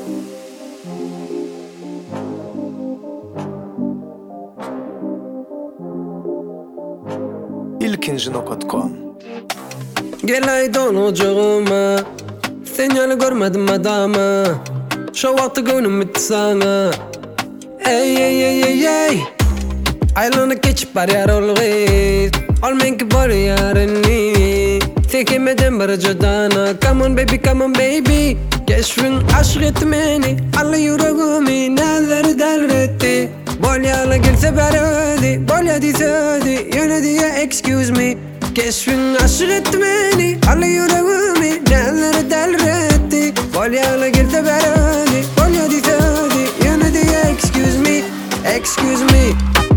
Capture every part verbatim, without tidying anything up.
ilkinci nokta com. Gel aydan ocağıma, sinyali görmedim adama. Şu vakti gönlüm bitti sana. Ey ey ey ey ey, aylanı geçip var yar olğuz. Olmen ki var yarını, tekemeden bir cadana. Come on baby, come on baby, keşfin aşk etti beni. Alla yüreğimi neler delretti. Bolyalı gelse berödi, bolya disödi, yöne diye excuse me. Keşfin aşk etti beni, alla yüreğimi neler delretti. Bolyalı gelse berödi, bolya disödi, yöne diye excuse me, excuse me.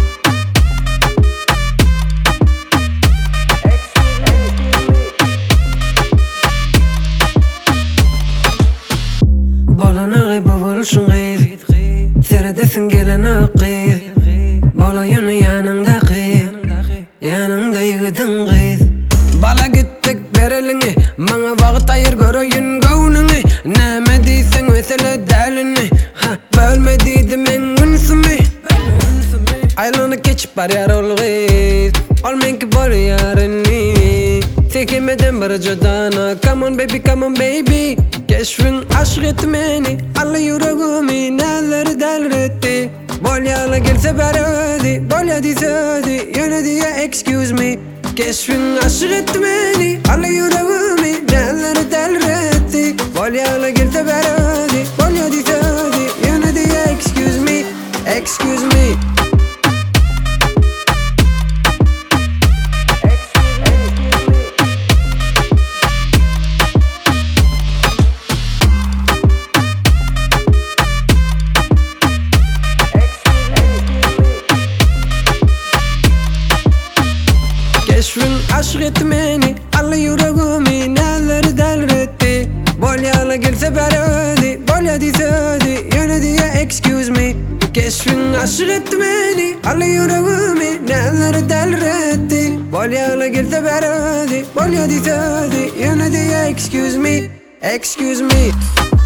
Bolana boğuluşun gıyır, seredesin gelen akıyır. Bola yönü yanında kıyır, yanında yıgıdın kıyır. Bala gittik berelini, bana vakit ayır görüyün gavnını. Neme deysen mesele delini, bölmediydim en ünsümü. Aylanı geçip var yar olğuz, olmen ki bol yarını. Tekemeden bir cadana. Come on baby, come on baby, keşfin aşk etti beni. Alla yüreğimi neler delretti. Bolyalı gelse berödi, bolya disödi, yöne diye excuse me. Keşfin aşk etti beni, alla yüreğimi neler delretti. Bolyalı gelse berödi, bolya disödi, yöne diye excuse me, excuse me. Keşfin aşk etti beni, alla yüreğimi neler delretti. Bolyalı gelse berödi, bolya disödi, yöne diye excuse me. Keşfin aşk etti beni, alla yüreğimi neler delretti. Bolyalı gelse berödi, bolya disödi, yöne diye excuse me, excuse me.